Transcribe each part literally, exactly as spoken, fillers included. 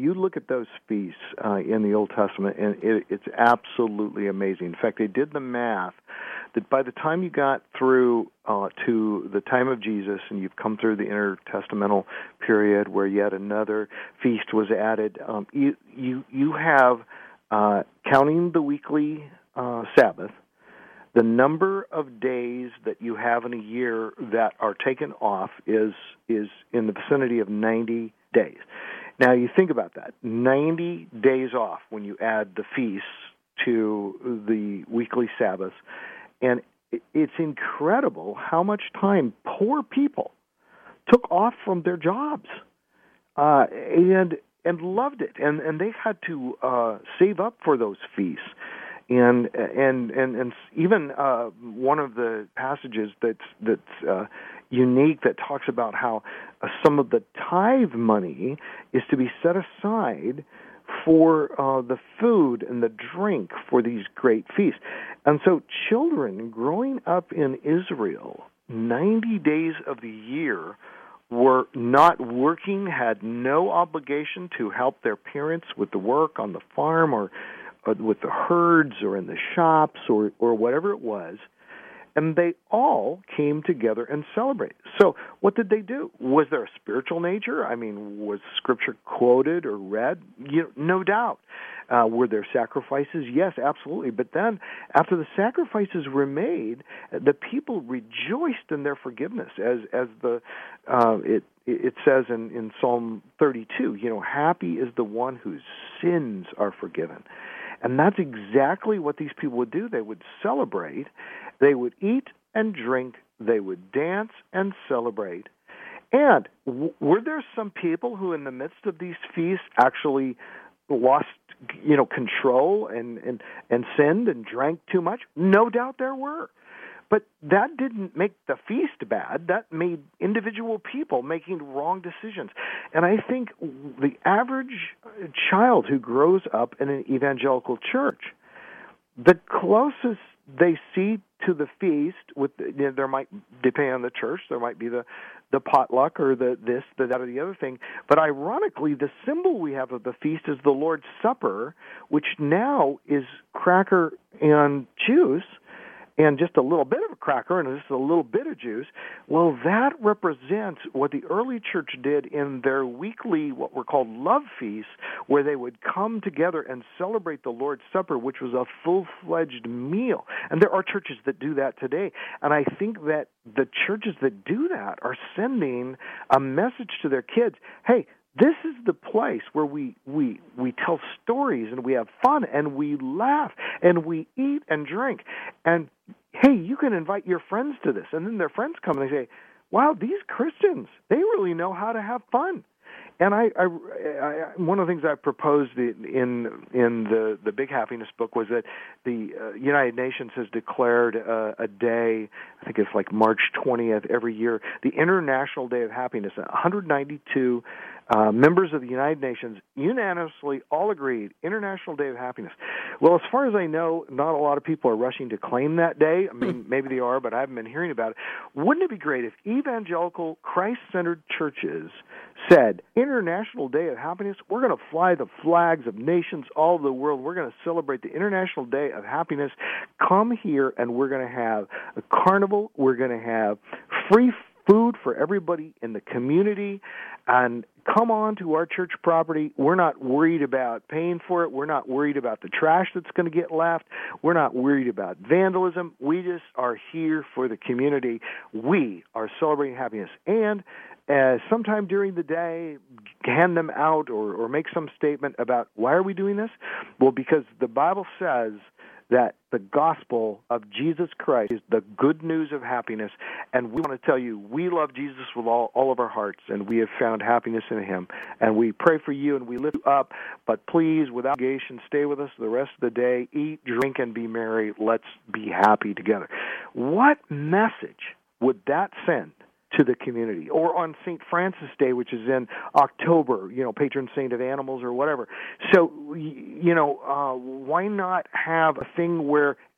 you look at those feasts uh, in the Old Testament, and it, it's absolutely amazing. In fact, they did the math that by the time you got through uh, to the time of Jesus, and you've come through the intertestamental period where yet another feast was added, um, you you you have uh, counting the weekly uh, Sabbath, the number of days that you have in a year that are taken off is is in the vicinity of ninety days. Now, you think about that. ninety days off when you add the feasts to the weekly Sabbaths. And it's incredible how much time poor people took off from their jobs uh, and and loved it. And, and they had to uh, save up for those feasts. And and and and even uh, one of the passages that's that's uh, unique that talks about how uh, some of the tithe money is to be set aside for uh, the food and the drink for these great feasts. And so children growing up in Israel, ninety days of the year, were not working, had no obligation to help their parents with the work on the farm or with the herds or in the shops or, or whatever it was, and they all came together and celebrated. So what did they do? Was there a spiritual nature? I mean, was Scripture quoted or read? You know, no doubt. Uh, were there sacrifices? Yes, absolutely. But then, after the sacrifices were made, the people rejoiced in their forgiveness, as as the uh, it it says in, in Psalm thirty-two. You know, happy is the one whose sins are forgiven. And that's exactly what these people would do. They would celebrate, they would eat and drink, they would dance and celebrate. And w- were there some people who in the midst of these feasts actually lost, you know, control and, and, and sinned and drank too much? No doubt there were. But that didn't make the feast bad. That made individual people making wrong decisions. And I think the average child who grows up in an evangelical church, the closest they see to the feast, with you know, there might, depending on the church, there might be the, the potluck or the this, the that, or the other thing. But ironically, the symbol we have of the feast is the Lord's Supper, which now is cracker and juice, and just a little bit of a cracker and just a little bit of juice. Well, that represents what the early church did in their weekly, what were called love feasts, where they would come together and celebrate the Lord's Supper, which was a full-fledged meal. And there are churches that do that today. And I think that the churches that do that are sending a message to their kids, hey, this is the place where we, we we tell stories and we have fun and we laugh and we eat and drink. And, hey, you can invite your friends to this. And then their friends come and they say, wow, these Christians, they really know how to have fun. And I, I, I one of the things I proposed in in the, the Big Happiness book was that the uh, United Nations has declared uh, a day, I think it's like March twentieth every year, the International Day of Happiness. one hundred ninety-two uh, members of the United Nations unanimously all agreed, International Day of Happiness. Well, as far as I know, not a lot of people are rushing to claim that day. I mean, maybe they are, but I haven't been hearing about it. Wouldn't it be great if evangelical, Christ-centered churches said, International Day of Happiness, we're going to fly the flags of nations all over the world. We're going to celebrate the International Day of Happiness. Come here, and we're going to have a carnival. We're going to have free food for everybody in the community, and come on to our church property. We're not worried about paying for it. We're not worried about the trash that's going to get left. We're not worried about vandalism. We just are here for the community. We are celebrating happiness. And uh, sometime during the day, hand them out or, or make some statement about why are we doing this? Well, because the Bible says that the gospel of Jesus Christ is the good news of happiness, and we want to tell you we love Jesus with all, all of our hearts, and we have found happiness in Him, and we pray for you, and we lift you up, but please, without obligation, stay with us the rest of the day, eat, drink, and be merry. Let's be happy together. What message would that send to the community? Or on Saint Francis Day, which is in October, you know, patron saint of animals or whatever. So, you know, uh, why not have a thing where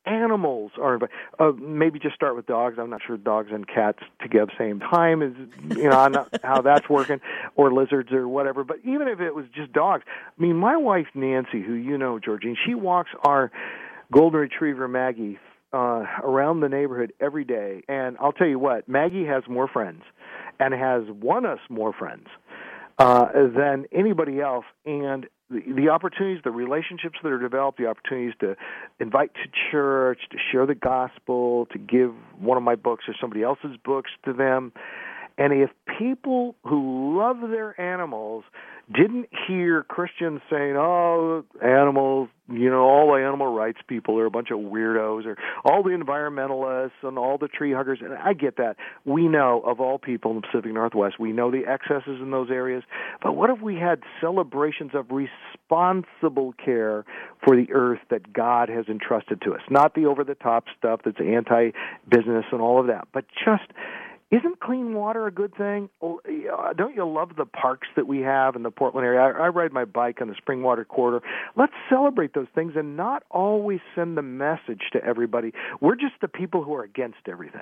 animals are, uh, maybe just start with dogs. I'm not sure dogs and cats together at the same time is, you know, I'm not how that's working, or lizards or whatever. But even if it was just dogs, I mean, my wife Nancy, who you know, Georgine, she walks our golden retriever Maggie uh, around the neighborhood every day. And I'll tell you what, Maggie has more friends and has won us more friends uh, than anybody else. And the, the opportunities, the relationships that are developed, the opportunities to invite to church, to share the gospel, to give one of my books or somebody else's books to them. And if people who love their animals didn't hear Christians saying, oh, animals, you know, all the animal rights people are a bunch of weirdos, or all the environmentalists and all the tree huggers, and I get that. We know, of all people in the Pacific Northwest, we know the excesses in those areas. But what if we had celebrations of responsible care for the earth that God has entrusted to us? Not the over-the-top stuff that's anti-business and all of that, but just... Isn't clean water a good thing? Don't you love the parks that we have in the Portland area? I, I ride my bike on the Springwater Corridor. Let's celebrate those things and not always send the message to everybody. We're just the people who are against everything.